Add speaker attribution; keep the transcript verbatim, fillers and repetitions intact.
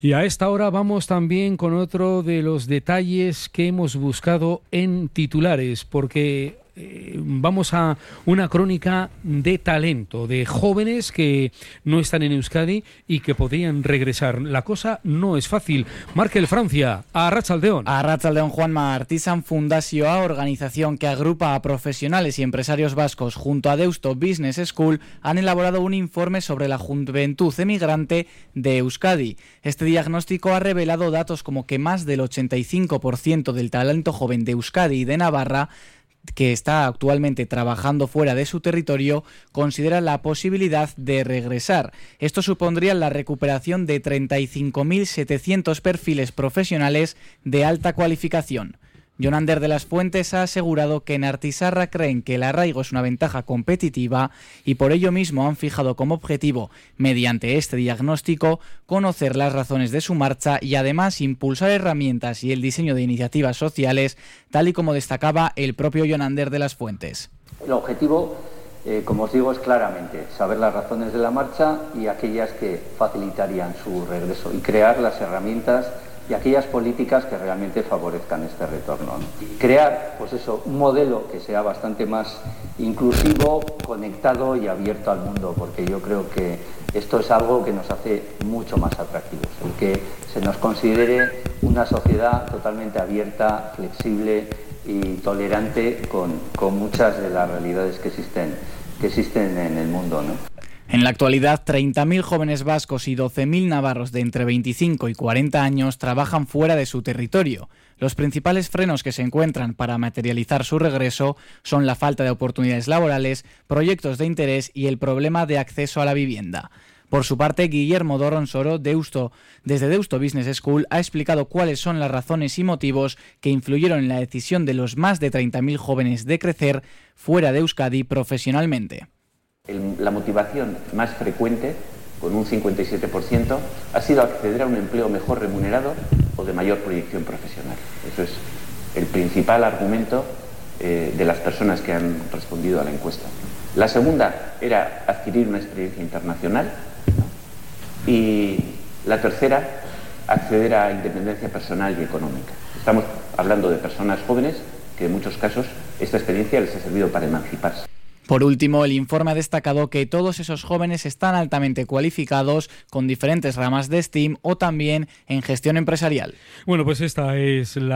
Speaker 1: Y a esta hora vamos también con otro de los detalles que hemos buscado en titulares, porque eh, vamos a una crónica de talento, de jóvenes que no están en Euskadi y que podrían regresar. La cosa no es fácil. Markel Francia, a Arratsaldeon.
Speaker 2: A Arratsaldeon, Juanma. Artisan Fundazioa, organización que agrupa a profesionales y empresarios vascos junto a Deusto Business School, han elaborado un informe sobre la juventud emigrante de Euskadi. Este diagnóstico ha revelado datos como que más del ochenta y cinco por ciento del talento joven de Euskadi y de Navarra que está actualmente trabajando fuera de su territorio, considera la posibilidad de regresar. Esto supondría la recuperación de treinta y cinco mil setecientos perfiles profesionales de alta cualificación. Jonander de las Fuentes ha asegurado que en Artisarra creen que el arraigo es una ventaja competitiva y por ello mismo han fijado como objetivo, mediante este diagnóstico, conocer las razones de su marcha y además impulsar herramientas y el diseño de iniciativas sociales, tal y como destacaba el propio Jonander de las Fuentes.
Speaker 3: El objetivo, eh, como os digo, es claramente saber las razones de la marcha y aquellas que facilitarían su regreso y crear las herramientas y aquellas políticas que realmente favorezcan este retorno, ¿no? Crear, pues eso, un modelo que sea bastante más inclusivo, conectado y abierto al mundo, porque yo creo que esto es algo que nos hace mucho más atractivos, el que se nos considere una sociedad totalmente abierta, flexible y tolerante con, con muchas de las realidades que existen, que existen en el mundo, ¿no?
Speaker 2: En la actualidad, treinta mil jóvenes vascos y doce mil navarros de entre veinticinco y cuarenta años trabajan fuera de su territorio. Los principales frenos que se encuentran para materializar su regreso son la falta de oportunidades laborales, proyectos de interés y el problema de acceso a la vivienda. Por su parte, Guillermo Dorronsoro, Deusto, desde Deusto Business School, ha explicado cuáles son las razones y motivos que influyeron en la decisión de los más de treinta mil jóvenes de crecer fuera de Euskadi profesionalmente.
Speaker 4: El, la motivación más frecuente, con un cincuenta y siete por ciento, ha sido acceder a un empleo mejor remunerado o de mayor proyección profesional. Eso es el principal argumento eh, de las personas que han respondido a la encuesta. La segunda era adquirir una experiencia internacional y la tercera, acceder a independencia personal y económica. Estamos hablando de personas jóvenes que en muchos casos esta experiencia les ha servido para emanciparse.
Speaker 2: Por último, el informe ha destacado que todos esos jóvenes están altamente cualificados con diferentes ramas de STEAM o también en gestión empresarial.
Speaker 1: Bueno, pues esta es la